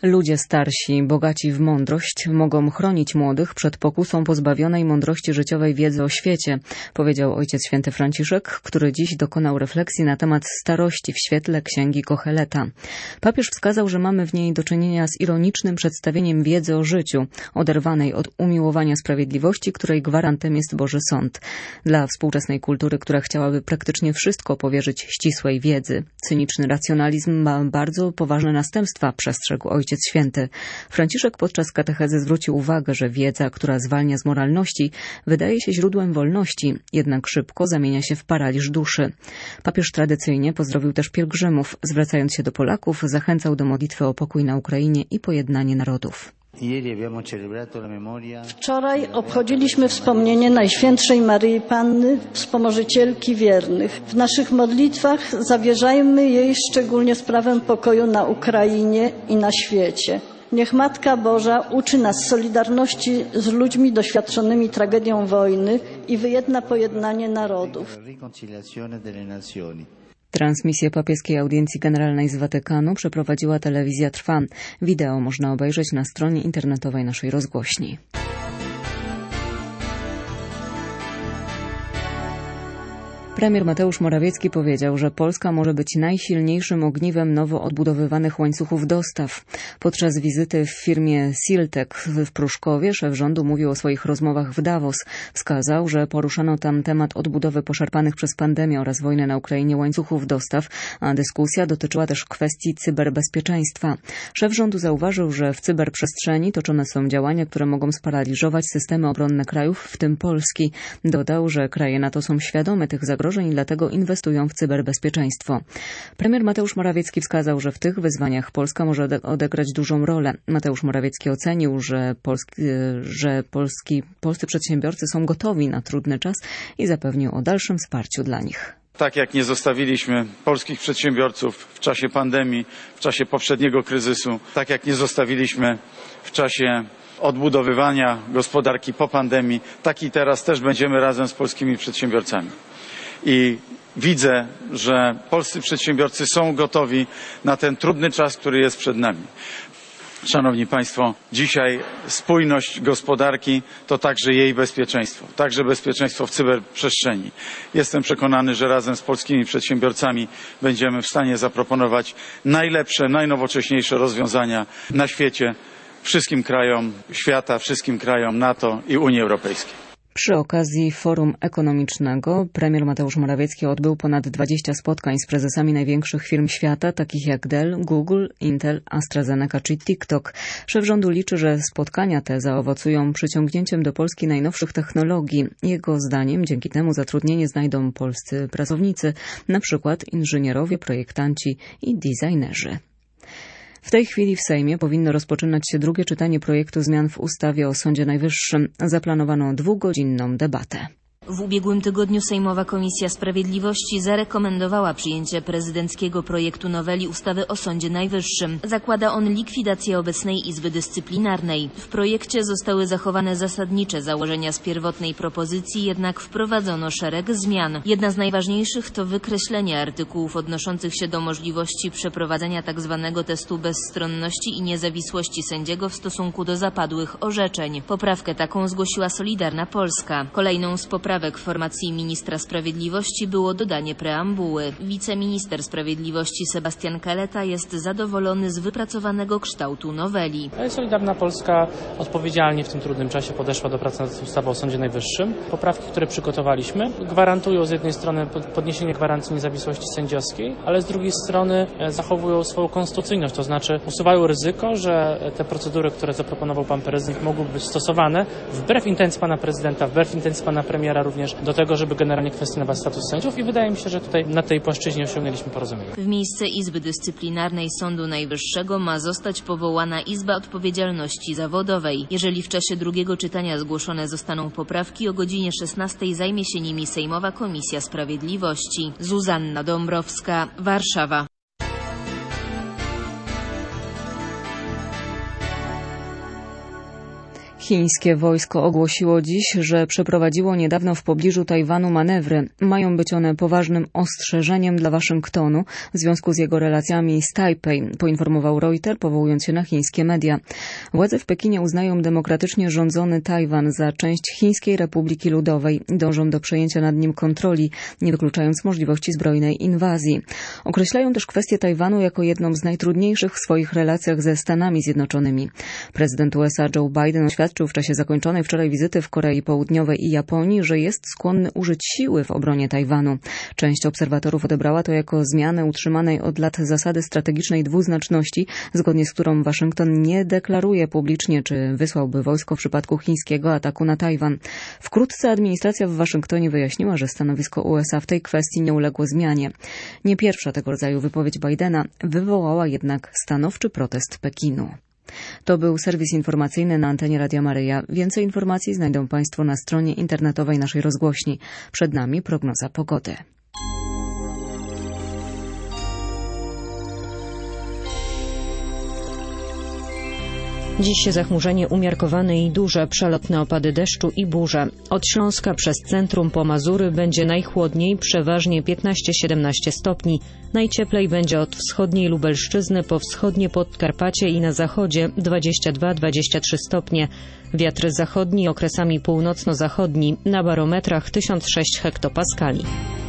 Ludzie starsi, bogaci w mądrość, mogą chronić młodych przed pokusą pozbawionej mądrości życiowej wiedzy o świecie, powiedział Ojciec Święty Franciszek, który dziś dokonał refleksji na temat starości w świetle księgi Koheleta. Papież wskazał, że mamy w niej do czynienia z ironicznym przedstawieniem wiedzy o życiu, oderwanej od umiłowania sprawiedliwości, której gwarantem jest Boży Sąd. Dla współczesnej kultury, która chciałaby praktycznie wszystko powierzyć ścisłej wiedzy. Cyniczny racjonalizm ma bardzo poważne następstwa, przestrzegł Ojciec Święty. Franciszek podczas katechezy zwrócił uwagę, że wiedza, która zwalnia z moralności, wydaje się źródłem wolności, jednak szybko zamienia się w paraliż duszy. Papież tradycyjnie pozdrowił też pielgrzymów, zwracając się do Polaków, zachęcał do modlitwy o pokój na Ukrainie i pojednanie narodów. Wczoraj obchodziliśmy wspomnienie Najświętszej Maryi Panny, wspomożycielki wiernych. W naszych modlitwach zawierzajmy jej szczególnie sprawę pokoju na Ukrainie i na świecie. Niech Matka Boża uczy nas solidarności z ludźmi doświadczonymi tragedią wojny i wyjedna pojednanie narodów. Transmisję papieskiej audiencji generalnej z Watykanu przeprowadziła Telewizja Trwa. Wideo można obejrzeć na stronie internetowej naszej rozgłośni. Premier Mateusz Morawiecki powiedział, że Polska może być najsilniejszym ogniwem nowo odbudowywanych łańcuchów dostaw. Podczas wizyty w firmie Siltek w Pruszkowie szef rządu mówił o swoich rozmowach w Davos. Wskazał, że poruszano tam temat odbudowy poszarpanych przez pandemię oraz wojnę na Ukrainie łańcuchów dostaw, a dyskusja dotyczyła też kwestii cyberbezpieczeństwa. Szef rządu zauważył, że w cyberprzestrzeni toczone są działania, które mogą sparaliżować systemy obronne krajów, w tym Polski. Dodał, że kraje NATO są świadome tych zagrożeń i dlatego inwestują w cyberbezpieczeństwo. Premier Mateusz Morawiecki wskazał, że w tych wyzwaniach Polska może odegrać dużą rolę. Mateusz Morawiecki ocenił, że polscy przedsiębiorcy są gotowi na trudny czas i zapewnił o dalszym wsparciu dla nich. Tak jak nie zostawiliśmy polskich przedsiębiorców w czasie pandemii, w czasie poprzedniego kryzysu, tak jak nie zostawiliśmy w czasie odbudowywania gospodarki po pandemii, tak i teraz też będziemy razem z polskimi przedsiębiorcami. I widzę, że polscy przedsiębiorcy są gotowi na ten trudny czas, który jest przed nami. Szanowni Państwo, dzisiaj spójność gospodarki to także jej bezpieczeństwo, także bezpieczeństwo w cyberprzestrzeni. Jestem przekonany, że razem z polskimi przedsiębiorcami będziemy w stanie zaproponować najlepsze, najnowocześniejsze rozwiązania na świecie wszystkim krajom świata, wszystkim krajom NATO i Unii Europejskiej. Przy okazji Forum Ekonomicznego premier Mateusz Morawiecki odbył ponad 20 spotkań z prezesami największych firm świata, takich jak Dell, Google, Intel, AstraZeneca czy TikTok. Szef rządu liczy, że spotkania te zaowocują przyciągnięciem do Polski najnowszych technologii. Jego zdaniem dzięki temu zatrudnienie znajdą polscy pracownicy, na przykład inżynierowie, projektanci i designerzy. W tej chwili w Sejmie powinno rozpoczynać się drugie czytanie projektu zmian w ustawie o Sądzie Najwyższym. Zaplanowano 2-godzinną debatę. W ubiegłym tygodniu Sejmowa Komisja Sprawiedliwości zarekomendowała przyjęcie prezydenckiego projektu noweli ustawy o Sądzie Najwyższym. Zakłada on likwidację obecnej Izby Dyscyplinarnej. W projekcie zostały zachowane zasadnicze założenia z pierwotnej propozycji, jednak wprowadzono szereg zmian. Jedna z najważniejszych to wykreślenie artykułów odnoszących się do możliwości przeprowadzenia tzw. testu bezstronności i niezawisłości sędziego w stosunku do zapadłych orzeczeń. Poprawkę taką zgłosiła Solidarna Polska. Kolejną z poprawek w formacji ministra sprawiedliwości było dodanie preambuły. Wiceminister sprawiedliwości Sebastian Kaleta jest zadowolony z wypracowanego kształtu noweli. Solidarna Polska odpowiedzialnie w tym trudnym czasie podeszła do pracy nad ustawą o Sądzie Najwyższym. Poprawki, które przygotowaliśmy, gwarantują z jednej strony podniesienie gwarancji niezawisłości sędziowskiej, ale z drugiej strony zachowują swoją konstytucyjność, to znaczy usuwają ryzyko, że te procedury, które zaproponował pan prezydent, mogłyby być stosowane wbrew intencji pana prezydenta, wbrew intencji pana premiera również do tego, żeby generalnie kwestionować status sędziów i wydaje mi się, że tutaj na tej płaszczyźnie osiągnęliśmy porozumienie. W miejsce Izby Dyscyplinarnej Sądu Najwyższego ma zostać powołana Izba Odpowiedzialności Zawodowej. Jeżeli w czasie drugiego czytania zgłoszone zostaną poprawki, o godzinie 16 zajmie się nimi Sejmowa Komisja Sprawiedliwości. Zuzanna Dąbrowska, Warszawa. Chińskie wojsko ogłosiło dziś, że przeprowadziło niedawno w pobliżu Tajwanu manewry. Mają być one poważnym ostrzeżeniem dla Waszyngtonu w związku z jego relacjami z Tajpej, poinformował Reuters, powołując się na chińskie media. Władze w Pekinie uznają demokratycznie rządzony Tajwan za część Chińskiej Republiki Ludowej i dążą do przejęcia nad nim kontroli, nie wykluczając możliwości zbrojnej inwazji. Określają też kwestię Tajwanu jako jedną z najtrudniejszych w swoich relacjach ze Stanami Zjednoczonymi. Prezydent USA Joe Biden oświadczył w czasie zakończonej wczoraj wizyty w Korei Południowej i Japonii, że jest skłonny użyć siły w obronie Tajwanu. Część obserwatorów odebrała to jako zmianę utrzymanej od lat zasady strategicznej dwuznaczności, zgodnie z którą Waszyngton nie deklaruje publicznie, czy wysłałby wojsko w przypadku chińskiego ataku na Tajwan. Wkrótce administracja w Waszyngtonie wyjaśniła, że stanowisko USA w tej kwestii nie uległo zmianie. Nie pierwsza tego rodzaju wypowiedź Bidena wywołała jednak stanowczy protest Pekinu. To był serwis informacyjny na antenie Radia Maryja. Więcej informacji znajdą Państwo na stronie internetowej naszej rozgłośni. Przed nami prognoza pogody. Dziś zachmurzenie umiarkowane i duże, przelotne opady deszczu i burze. Od Śląska przez centrum po Mazury będzie najchłodniej, przeważnie 15-17 stopni. Najcieplej będzie od wschodniej Lubelszczyzny po wschodnie Podkarpacie i na zachodzie 22-23 stopnie. Wiatr zachodni okresami północno-zachodni, na barometrach 1006 hektopaskali.